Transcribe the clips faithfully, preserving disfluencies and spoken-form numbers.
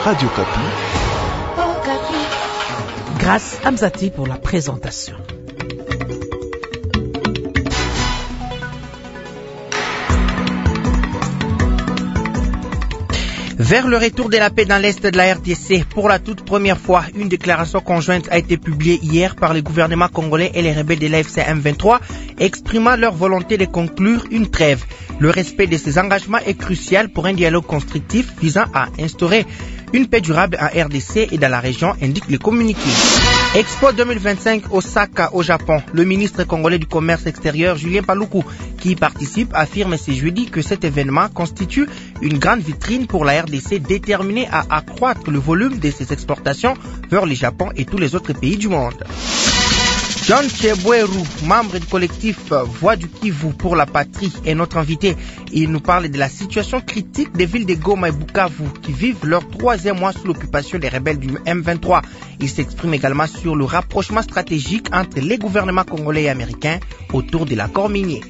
Radio Kapi. Oh, Kapi. Grâce Amzati pour la présentation. Vers le retour de la paix dans l'Est de la R D C, pour la toute première fois, une déclaration conjointe a été publiée hier par le gouvernement congolais et les rebelles de l'A F C M vingt-trois, exprimant leur volonté de conclure une trêve. Le respect de ces engagements est crucial pour un dialogue constructif visant à instaurer une paix durable en R D C et dans la région, indique le communiqué. Expo deux mille vingt-cinq Osaka au Japon. Le ministre congolais du commerce extérieur, Julien Paluku, qui y participe, affirme ce jeudi que cet événement constitue une grande vitrine pour la R D C déterminée à accroître le volume de ses exportations vers le Japon et tous les autres pays du monde. John Chebweru, membre du collectif Voix du Kivu pour la patrie, est notre invité. Il nous parle de la situation critique des villes de Goma et Bukavu qui vivent leur troisième mois sous l'occupation des rebelles du M vingt-trois. Il s'exprime également sur le rapprochement stratégique entre les gouvernements congolais et américains autour de l'accord minier.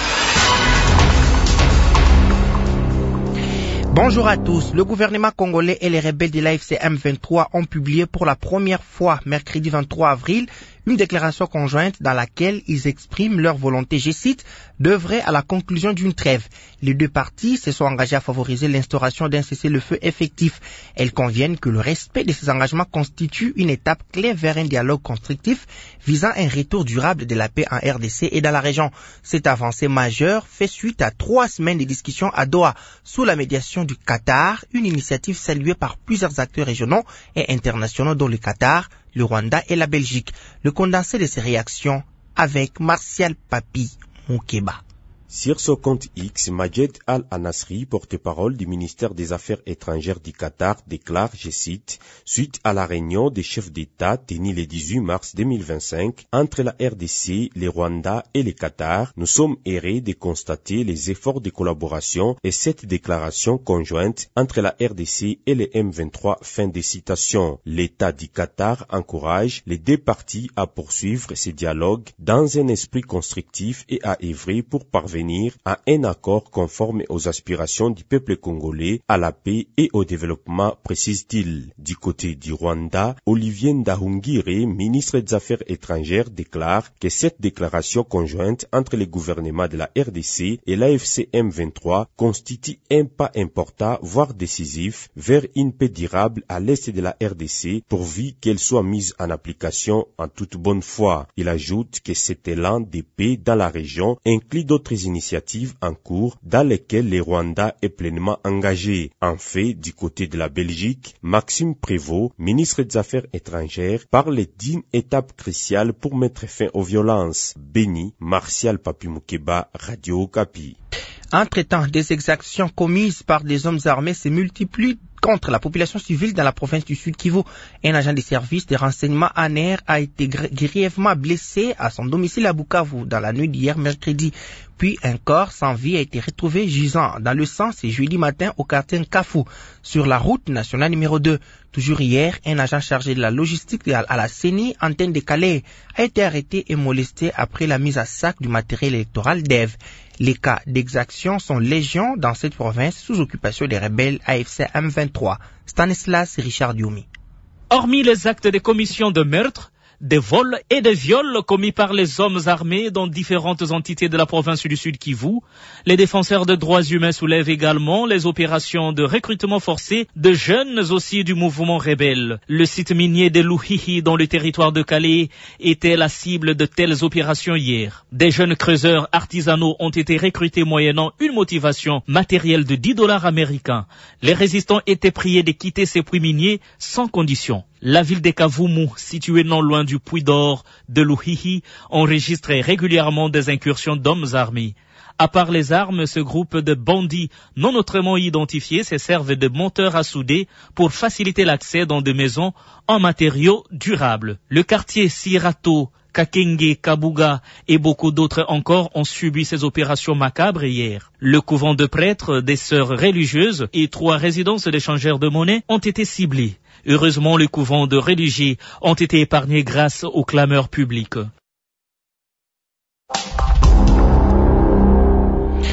Bonjour à tous. Le gouvernement congolais et les rebelles de l'A F C M vingt-trois ont publié pour la première fois, mercredi vingt-trois avril, une déclaration conjointe dans laquelle ils expriment leur volonté, je cite, d'œuvrer à la conclusion d'une trêve. Les deux parties se sont engagées à favoriser l'instauration d'un cessez-le-feu effectif. Elles conviennent que le respect de ces engagements constitue une étape clé vers un dialogue constructif visant un retour durable de la paix en R D C et dans la région. Cette avancée majeure fait suite à trois semaines de discussions à Doha sous la médiation du Qatar, une initiative saluée par plusieurs acteurs régionaux et internationaux dont le Qatar, le Rwanda et la Belgique. Le condensé de ces réactions avec Martial Papi Moukeba. Sur son compte X, Majed Al-Anasri, porte-parole du ministère des Affaires étrangères du Qatar, déclare, je cite, « Suite à la réunion des chefs d'État tenue le dix-huit mars deux mille vingt-cinq entre la R D C, le Rwanda et le Qatar, nous sommes heureux de constater les efforts de collaboration et cette déclaration conjointe entre la R D C et le M vingt-trois. » Fin de citation. L'État du Qatar encourage les deux parties à poursuivre ce dialogue dans un esprit constructif et à œuvrer pour parvenir à un accord conforme aux aspirations du peuple congolais à la paix et au développement, précise-t-il. Du côté du Rwanda, Olivier Ndahungire, ministre des Affaires étrangères, déclare que cette déclaration conjointe entre les gouvernements de la R D C et l'A F C M vingt-trois constitue un pas important, voire décisif, vers une paix durable à l'est de la R D C, pourvu qu'elle soit mise en application en toute bonne foi. Il ajoute que cet élan de paix dans la région inclut d'autres initiatives en cours dans lesquelles le Rwanda est pleinement engagé. En fait, du côté de la Belgique, Maxime Prévost, ministre des Affaires étrangères, parle d'une étape cruciale pour mettre fin aux violences. Béni, Martial Papi Moukeba, Radio Kapi. Entre-temps, des exactions commises par des hommes armés se multiplient contre la population civile dans la province du Sud Kivu. Un agent des services de renseignement A N R a été grièvement blessé à son domicile à Bukavu dans la nuit d'hier mercredi. Puis un corps sans vie a été retrouvé gisant dans le sang ce jeudi matin au quartier Nkafu, sur la route nationale numéro deux. Toujours hier, un agent chargé de la logistique à la C E N I, antenne de Calais, a été arrêté et molesté après la mise à sac du matériel électoral d'E V. Les cas d'exaction sont légion dans cette province sous occupation des rebelles A F C M vingt-trois. Stanislas Richard Dioumi. Hormis les actes de commission de meurtre, des vols et des viols commis par les hommes armés dans différentes entités de la province du Sud Kivu, les défenseurs de droits humains soulèvent également les opérations de recrutement forcé de jeunes aussi du mouvement rebelle. Le site minier de Luhihi dans le territoire de Calais était la cible de telles opérations hier. Des jeunes creuseurs artisanaux ont été recrutés moyennant une motivation matérielle de dix dollars américains. Les résistants étaient priés de quitter ces puits miniers sans condition. La ville de Kavumu, située non loin du puits d'or de Luhihi, enregistre régulièrement des incursions d'hommes armés. À part les armes, ce groupe de bandits non autrement identifiés se servent de monteurs à souder pour faciliter l'accès dans des maisons en matériaux durables. Le quartier Sirato, Kakenge, Kabuga et beaucoup d'autres encore ont subi ces opérations macabres hier. Le couvent de prêtres, des sœurs religieuses et trois résidences d'échangeurs de monnaie ont été ciblés. Heureusement, les couvents de religieux ont été épargnés grâce aux clameurs publiques.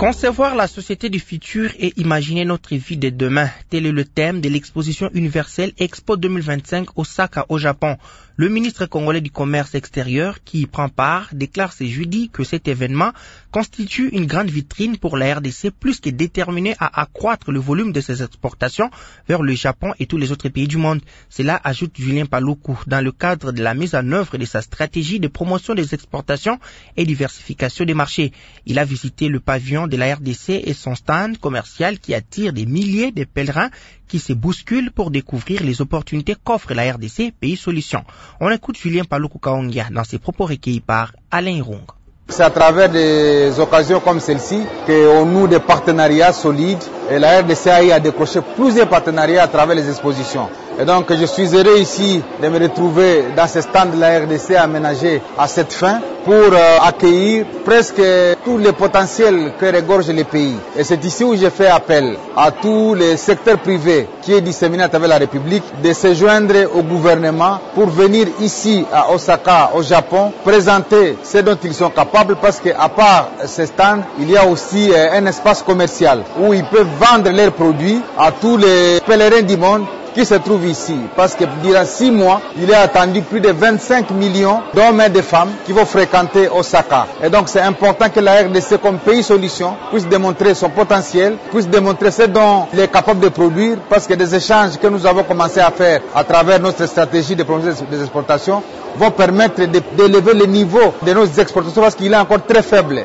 Concevoir la société du futur et imaginer notre vie de demain, tel est le thème de l'exposition universelle Expo deux mille vingt-cinq Osaka au Japon. Le ministre congolais du commerce extérieur qui y prend part déclare ce jeudi que cet événement constitue une grande vitrine pour la R D C plus que déterminée à accroître le volume de ses exportations vers le Japon et tous les autres pays du monde. Cela ajoute Julien Paluku dans le cadre de la mise en œuvre de sa stratégie de promotion des exportations et diversification des marchés. Il a visité le pavillon de la R D C et son stand commercial qui attire des milliers de pèlerins qui se bousculent pour découvrir les opportunités qu'offre la R D C Pays Solutions. On écoute Julien Paluku Kaongia dans ses propos recueillis par Alain Irung. C'est à travers des occasions comme celle-ci qu'on noue des partenariats solides et la R D C a décroché plusieurs partenariats à travers les expositions. Et donc je suis heureux ici de me retrouver dans ce stand de la R D C aménagé à cette fin pour euh, accueillir presque tous les potentiels que regorge les pays. Et c'est ici où je fais appel à tous les secteurs privés qui est disséminé à travers la République de se joindre au gouvernement pour venir ici à Osaka, au Japon, présenter ce dont ils sont capables parce qu'à part ce stand, il y a aussi euh, un espace commercial où ils peuvent vendre leurs produits à tous les pèlerins du monde qui se trouvent ici. Parce que durant six mois, il est attendu plus de vingt-cinq millions d'hommes et de femmes qui vont fréquenter Osaka. Et donc c'est important que la R D C comme pays solution puisse démontrer son potentiel, puisse démontrer ce dont il est capable de produire, parce que des échanges que nous avons commencé à faire à travers notre stratégie de promotion des exportations vont permettre d'élever le niveau de nos exportations parce qu'il est encore très faible.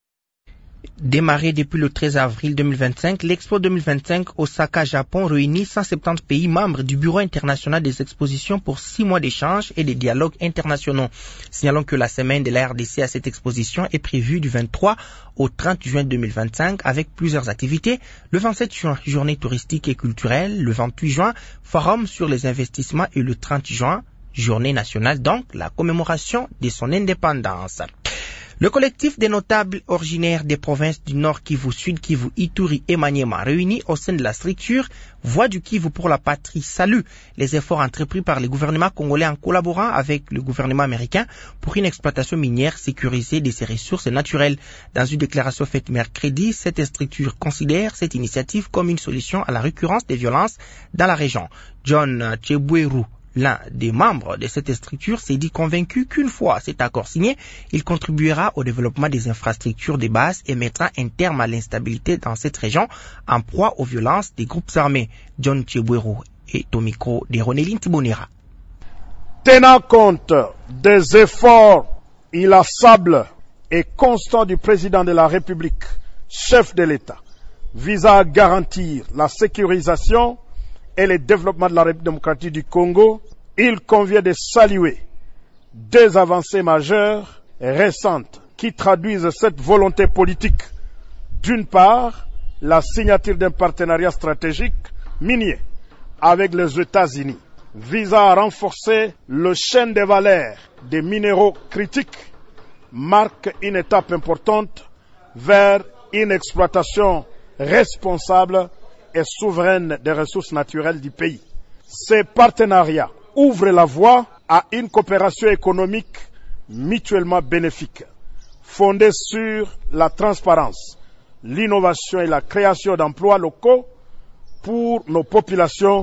Démarré depuis le treize avril deux mille vingt-cinq, l'Expo deux mille vingt-cinq Osaka, Japon réunit cent soixante-dix pays membres du Bureau international des expositions pour six mois d'échanges et de dialogues internationaux. Signalons que la semaine de la R D C à cette exposition est prévue du vingt-trois au trente juin deux mille vingt-cinq avec plusieurs activités. Le vingt-sept juin, journée touristique et culturelle. Le vingt-huit juin, forum sur les investissements et le trente juin, journée nationale, donc la commémoration de son indépendance. Le collectif des notables originaires des provinces du Nord Kivu, Sud Kivu, Ituri et Maniema, réunis au sein de la structure Voix du Kivu pour la patrie, salue les efforts entrepris par le gouvernement congolais en collaborant avec le gouvernement américain pour une exploitation minière sécurisée de ses ressources naturelles. Dans une déclaration faite mercredi, cette structure considère cette initiative comme une solution à la récurrence des violences dans la région. John Chebweru, l'un des membres de cette structure, s'est dit convaincu qu'une fois cet accord signé, il contribuera au développement des infrastructures de base et mettra un terme à l'instabilité dans cette région en proie aux violences des groupes armés. John Chebweru est au micro de Ronelin Tibonera. Tenant compte des efforts inlassables et constants du président de la République, chef de l'État, visant à garantir la sécurisation et le développement de la République démocratique du Congo, il convient de saluer deux avancées majeures récentes qui traduisent cette volonté politique. D'une part, la signature d'un partenariat stratégique minier avec les États-Unis visant à renforcer le chaîne de valeur des minéraux critiques marque une étape importante vers une exploitation responsable et souveraine des ressources naturelles du pays. Ces partenariats ouvrent la voie à une coopération économique mutuellement bénéfique, fondée sur la transparence, l'innovation et la création d'emplois locaux pour nos populations.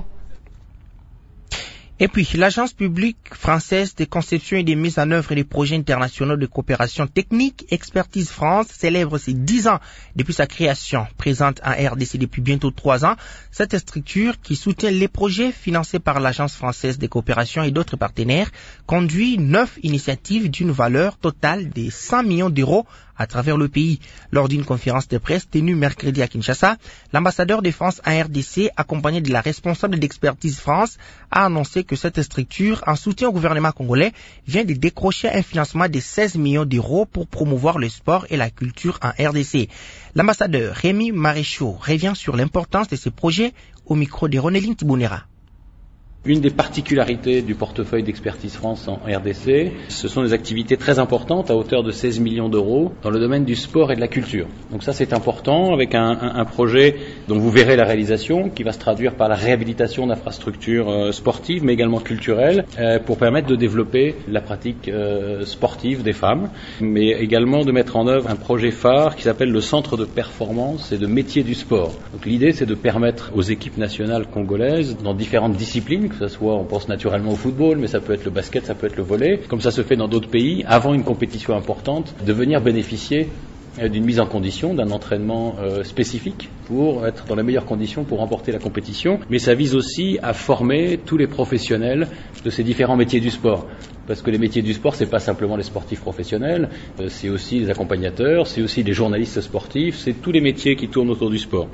Et puis, l'Agence publique française de conception et de mise en œuvre des projets internationaux de coopération technique, Expertise France, célèbre ses dix ans depuis sa création. Présente en R D C depuis bientôt trois ans, cette structure qui soutient les projets financés par l'Agence française de coopération et d'autres partenaires conduit neuf initiatives d'une valeur totale de cent millions d'euros à travers le pays. Lors d'une conférence de presse tenue mercredi à Kinshasa, l'ambassadeur de France en R D C, accompagné de la responsable d'Expertise France, a annoncé que cette structure, en soutien au gouvernement congolais, vient de décrocher un financement de seize millions d'euros pour promouvoir le sport et la culture en R D C. L'ambassadeur Rémi Maréchaux revient sur l'importance de ce projet au micro de Ronelin Tibonera. Une des particularités du portefeuille d'Expertise France en R D C, ce sont des activités très importantes à hauteur de seize millions d'euros dans le domaine du sport et de la culture. Donc ça c'est important, avec un, un, un projet dont vous verrez la réalisation, qui va se traduire par la réhabilitation d'infrastructures euh, sportives, mais également culturelles, euh, pour permettre de développer la pratique euh, sportive des femmes, mais également de mettre en œuvre un projet phare qui s'appelle le Centre de performance et de métier du sport. Donc l'idée c'est de permettre aux équipes nationales congolaises, dans différentes disciplines, que ce soit, on pense naturellement au football, mais ça peut être le basket, ça peut être le volley, comme ça se fait dans d'autres pays, avant une compétition importante, de venir bénéficier d'une mise en condition, d'un entraînement euh, spécifique pour être dans les meilleures conditions pour remporter la compétition. Mais ça vise aussi à former tous les professionnels de ces différents métiers du sport. Parce que les métiers du sport, c'est pas simplement les sportifs professionnels, euh, c'est aussi les accompagnateurs, c'est aussi les journalistes sportifs, c'est tous les métiers qui tournent autour du sport.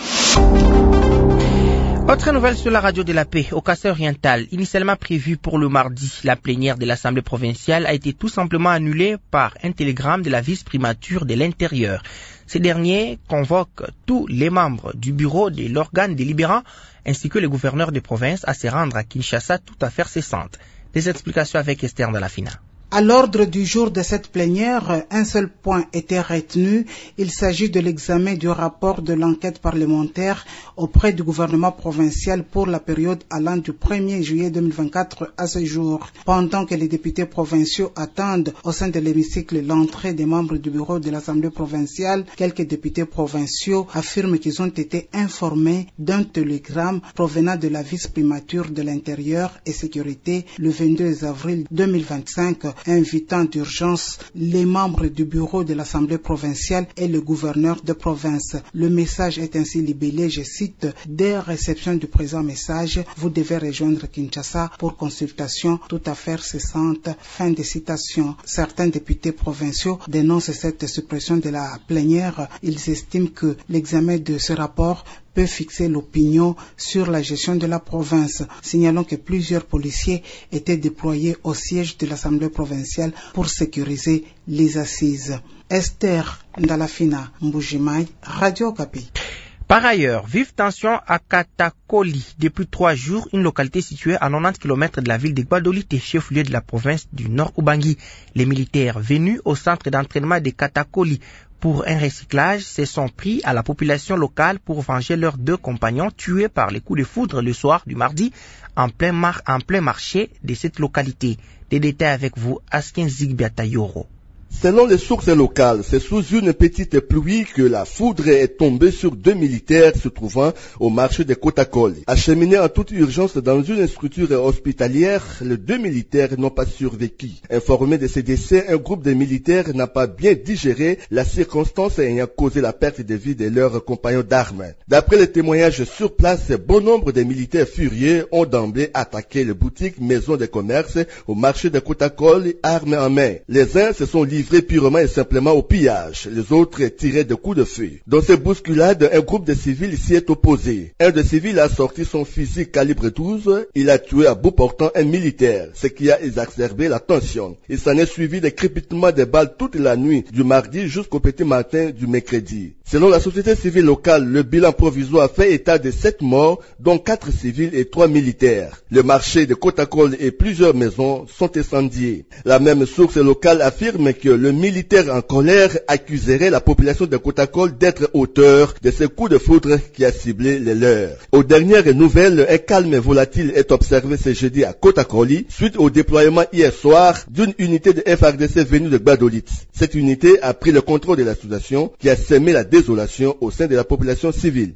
Autre nouvelle sur la radio de la paix, au Kassai-Oriental, initialement prévue pour le mardi, la plénière de l'Assemblée provinciale a été tout simplement annulée par un télégramme de la vice-primature de l'Intérieur. Ces derniers convoquent tous les membres du bureau de l'organe délibérant ainsi que les gouverneurs de province à se rendre à Kinshasa, toute affaire cessante. Des explications avec Esther Dalafina. À l'ordre du jour de cette plénière, un seul point était retenu. Il s'agit de l'examen du rapport de l'enquête parlementaire auprès du gouvernement provincial pour la période allant du premier juillet deux mille vingt-quatre à ce jour. Pendant que les députés provinciaux attendent au sein de l'hémicycle l'entrée des membres du bureau de l'Assemblée provinciale, quelques députés provinciaux affirment qu'ils ont été informés d'un télégramme provenant de la vice-primature de l'Intérieur et Sécurité le vingt-deux avril deux mille vingt-cinq, invitant d'urgence les membres du bureau de l'Assemblée provinciale et le gouverneur de province. Le message est ainsi libellé, je cite, « Dès réception du présent message, vous devez rejoindre Kinshasa pour consultation, toute affaire cessante ». Fin de citation. Certains députés provinciaux dénoncent cette suppression de la plénière. Ils estiment que l'examen de ce rapport peut fixer l'opinion sur la gestion de la province. Signalons que plusieurs policiers étaient déployés au siège de l'Assemblée provinciale pour sécuriser les assises. Esther Ndalafina, Mbujimai, Radio Okapi. Par ailleurs, vive tension à Katakoli. Depuis trois jours, une localité située à quatre-vingt-dix kilomètres de la ville de Gbadolite, chef-lieu de la province du Nord Ubangi. Les militaires venus au centre d'entraînement de Katakoli pour un recyclage se sont pris à la population locale pour venger leurs deux compagnons tués par les coups de foudre le soir du mardi en plein, mar- en plein marché de cette localité. Des détails avec vous, Askin Zigbiatayoro. Selon les sources locales, c'est sous une petite pluie que la foudre est tombée sur deux militaires se trouvant au marché de Kotakoli. Acheminés en toute urgence dans une structure hospitalière, les deux militaires n'ont pas survécu. Informé de ces décès, un groupe de militaires n'a pas bien digéré la circonstance ayant causé la perte de vie de leurs compagnons d'armes. D'après les témoignages sur place, bon nombre de militaires furieux ont d'emblée attaqué les boutiques, maisons de commerce au marché de Kotakoli, armes en main. Les uns se sont livrés purement et simplement au pillage. Les autres tiraient des coups de feu. Dans ces bousculades, un groupe de civils s'y est opposé. Un de civils a sorti son fusil calibre douze. Il a tué à bout portant un militaire, ce qui a exacerbé la tension. Il s'en est suivi des crépitements de balles toute la nuit, du mardi jusqu'au petit matin du mercredi. Selon la société civile locale, le bilan provisoire fait état de sept morts, dont quatre civils et trois militaires. Le marché de Kotakoli et plusieurs maisons sont incendiées. La même source locale affirme que le militaire en colère accuserait la population de Kotakoli d'être auteur de ce coup de foudre qui a ciblé les leurs. Aux dernières nouvelles, un calme volatile est observé ce jeudi à Kotakoli, suite au déploiement hier soir d'une unité de F R D C venue de Gbadolite. Cette unité a pris le contrôle de la situation qui a semé la désolation au sein de la population civile.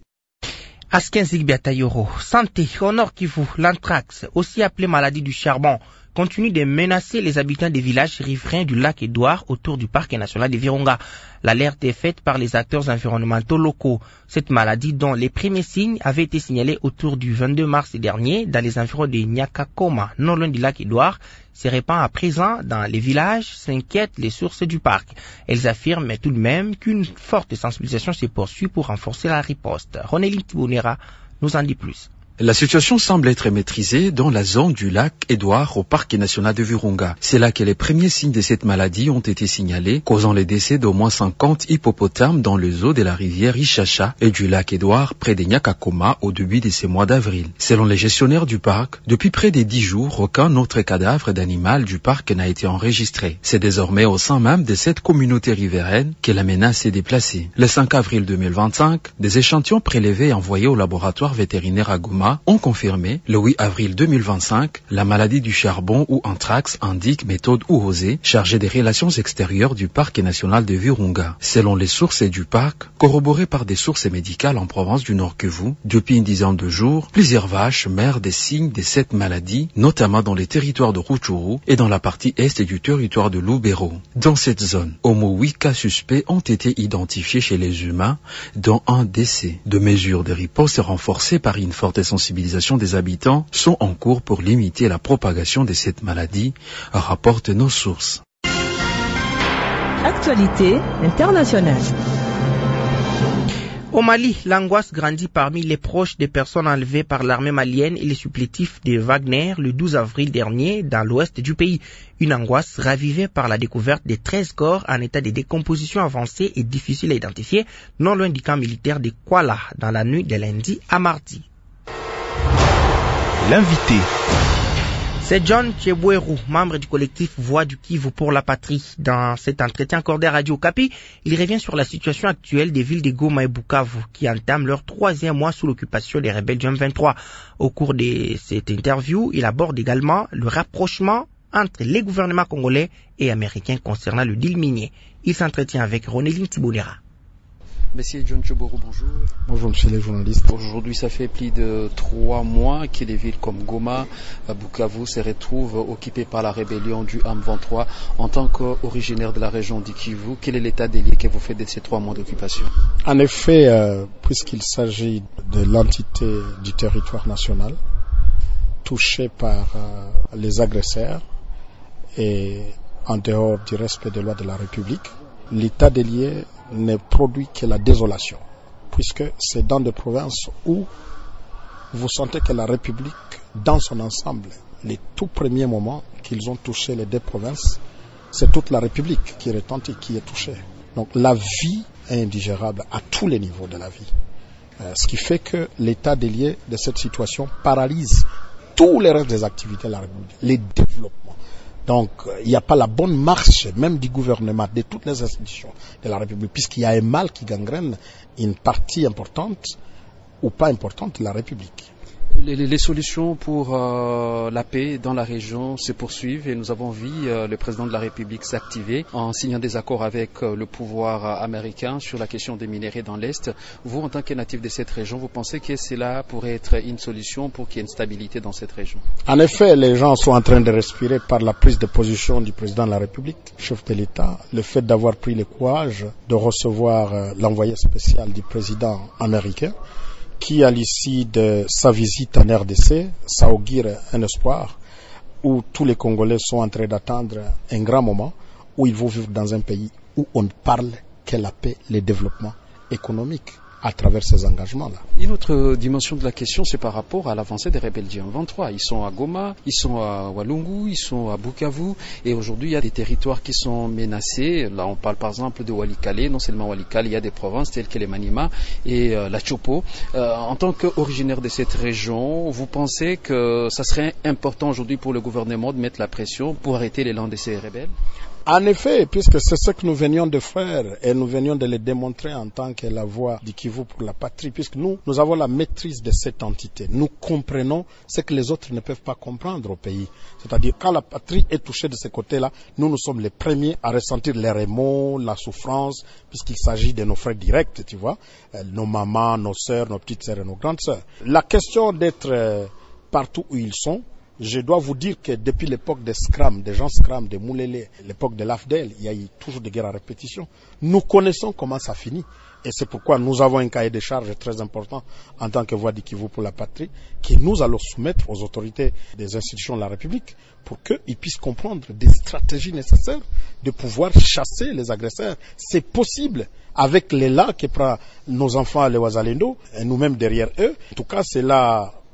Askin Zigbiatayoro, santé, au Nord Kivu, l'anthrax, aussi appelé maladie du charbon, continue de menacer les habitants des villages riverains du lac Édouard autour du parc national de Virunga. L'alerte est faite par les acteurs environnementaux locaux. Cette maladie, dont les premiers signes avaient été signalés autour du vingt-deux mars dernier dans les environs de Nyakakoma, non loin du lac Édouard, se répand à présent dans les villages, s'inquiètent les sources du parc. Elles affirment tout de même qu'une forte sensibilisation se poursuit pour renforcer la riposte. Ronéline Tibonera nous en dit plus. La situation semble être maîtrisée dans la zone du lac Édouard au parc national de Virunga. C'est là que les premiers signes de cette maladie ont été signalés, causant les décès d'au moins cinquante hippopotames dans les eaux de la rivière Ichacha et du lac Édouard près de Nyakakoma au début de ce mois d'avril. Selon les gestionnaires du parc, depuis près de dix jours, aucun autre cadavre d'animal du parc n'a été enregistré. C'est désormais au sein même de cette communauté riveraine que la menace est déplacée. Le cinq avril deux mille vingt-cinq, des échantillons prélevés et envoyés au laboratoire vétérinaire à Goma ont confirmé, le huit avril deux mille vingt-cinq, la maladie du charbon ou anthrax indique méthode Uhose, chargée des relations extérieures du parc national de Virunga. Selon les sources du parc, corroborées par des sources médicales en province du Nord Kivu, depuis une dizaine de jours, plusieurs vaches meurent des signes de cette maladie, notamment dans les territoires de Rutshuru et dans la partie est du territoire de Lubero. Dans cette zone, au moins huit cas suspects ont été identifiés chez les humains, dont un décès. De mesures de riposte renforcées par une forte sensibilisation des habitants sont en cours pour limiter la propagation de cette maladie, rapportent nos sources. Actualité internationale. Au Mali, l'angoisse grandit parmi les proches des personnes enlevées par l'armée malienne et les supplétifs de Wagner le douze avril dernier dans l'ouest du pays. Une angoisse ravivée par la découverte de treize corps en état de décomposition avancée et difficile à identifier, non loin du camp militaire de Kuala dans la nuit de lundi à mardi. L'invité. C'est John Chebweru, membre du collectif Voix du Kivu pour la patrie. Dans cet entretien accordé à Radio Okapi, il revient sur la situation actuelle des villes de Goma et Bukavu qui entament leur troisième mois sous l'occupation des rebelles du M vingt-trois. Au cours de cette interview, il aborde également le rapprochement entre les gouvernements congolais et américains concernant le deal minier. Il s'entretient avec Ronéline Tibonera. Monsieur John Chebweru, bonjour. Bonjour monsieur les journalistes. Aujourd'hui, ça fait plus de trois mois que des villes comme Goma, Bukavu se retrouvent occupées par la rébellion du M vingt-trois. En tant qu'originaire de la région du Kivu, quel est l'état des lieux que vous faites de ces trois mois d'occupation? En effet, euh, puisqu'il s'agit de l'entité du territoire national, touchée par euh, les agresseurs et en dehors du respect des lois de la République, l'état des lieux ne produit que la désolation, puisque c'est dans des provinces où vous sentez que la République, dans son ensemble, les tout premiers moments qu'ils ont touché les deux provinces, c'est toute la République qui retentit, qui est touchée. Donc la vie est indigérable à tous les niveaux de la vie. Euh, ce qui fait que l'état des lieux de cette situation paralyse tous les restes des activités de la République, les développements. Donc, il n'y a pas la bonne marche, même du gouvernement, de toutes les institutions de la République, puisqu'il y a un mal qui gangrène une partie importante ou pas importante de la République. Les, les solutions pour euh, la paix dans la région se poursuivent et nous avons vu euh, le président de la République s'activer en signant des accords avec euh, le pouvoir euh, américain sur la question des minéraux dans l'Est. Vous, en tant que natif de cette région, vous pensez que cela pourrait être une solution pour qu'il y ait une stabilité dans cette région? En effet, les gens sont en train de respirer par la prise de position du président de la République, chef de l'État, le fait d'avoir pris le courage de recevoir euh, l'envoyé spécial du président américain, qui, à l'issue de sa visite en R D C, ça augure un espoir où tous les Congolais sont en train d'attendre un grand moment où ils vont vivre dans un pays où on ne parle que la paix, le développement économique à travers ces engagements-là. Une autre dimension de la question, c'est par rapport à l'avancée des rebelles du M vingt-trois. Ils sont à Goma, ils sont à Walungu, ils sont à Bukavu, et aujourd'hui il y a des territoires qui sont menacés. Là on parle par exemple de Walikale, non seulement Walikale, il y a des provinces telles que les Maniema et euh, la Chopo. Euh, en tant qu'originaire de cette région, vous pensez que ça serait important aujourd'hui pour le gouvernement de mettre la pression pour arrêter l'élan de ces rebelles? En effet, puisque c'est ce que nous venions de faire et nous venions de le démontrer en tant que la voix du Kivu pour la patrie, puisque nous, nous avons la maîtrise de cette entité. Nous comprenons ce que les autres ne peuvent pas comprendre au pays. C'est-à-dire, quand la patrie est touchée de ce côté-là, nous, nous sommes les premiers à ressentir les remords, la souffrance, puisqu'il s'agit de nos frères directs, tu vois, nos mamans, nos sœurs, nos petites sœurs et nos grandes sœurs. La question d'être partout où ils sont, je dois vous dire que depuis l'époque des Scram, des gens Scram, des Moulélé, l'époque de l'A F D L, il y a eu toujours des guerres à répétition. Nous connaissons comment ça finit. Et c'est pourquoi nous avons un cahier de charges très important en tant que voix du Kivu pour la patrie, que nous allons soumettre aux autorités des institutions de la République pour qu'ils puissent comprendre des stratégies nécessaires de pouvoir chasser les agresseurs. C'est possible avec l'élan que prennent nos enfants à l'Ewazalendo et nous-mêmes derrière eux. En tout cas, c'est là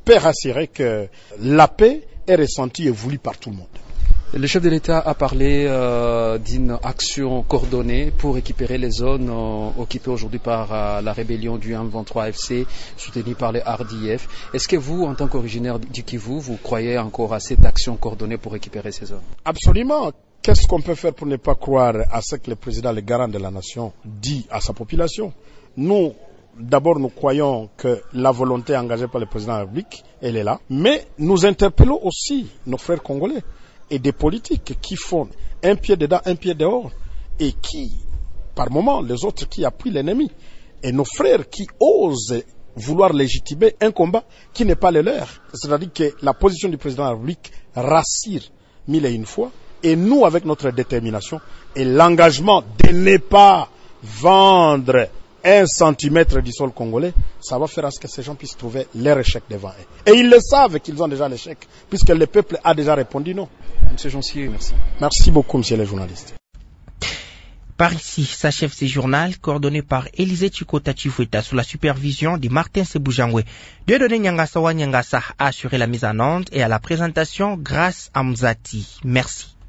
peut rassurer que la paix est ressentie et voulue par tout le monde. Le chef de l'État a parlé euh, d'une action coordonnée pour récupérer les zones euh, occupées aujourd'hui par euh, la rébellion du M vingt-trois F C, soutenue par les R D F. Est-ce que vous, en tant qu'originaire du Kivu, vous croyez encore à cette action coordonnée pour récupérer ces zones? Absolument. Qu'est-ce qu'on peut faire pour ne pas croire à ce que le président, le garant de la nation, dit à sa population? Nous, d'abord, nous croyons que la volonté engagée par le président de la République, elle est là. Mais nous interpellons aussi nos frères congolais et des politiques qui font un pied dedans, un pied dehors, et qui, par moments, les autres qui appuient l'ennemi, et nos frères qui osent vouloir légitimer un combat qui n'est pas le leur. C'est-à-dire que la position du président de la République rassure mille et une fois, et nous, avec notre détermination et l'engagement de ne pas vendre un centimètre du sol congolais, ça va faire à ce que ces gens puissent trouver leur échec devant eux. Et ils le savent qu'ils ont déjà l'échec, puisque le peuple a déjà répondu non. Monsieur Jonsier, merci. Merci beaucoup, monsieur le journaliste. Par ici, s'achève ce journal, coordonné par Élisée Chikota Chifueta sous la supervision de Martin Sebujangwe. Dieudonné Nyangasa wa Nyangasa a assuré la mise en onde et à la présentation grâce à Mzati. Merci.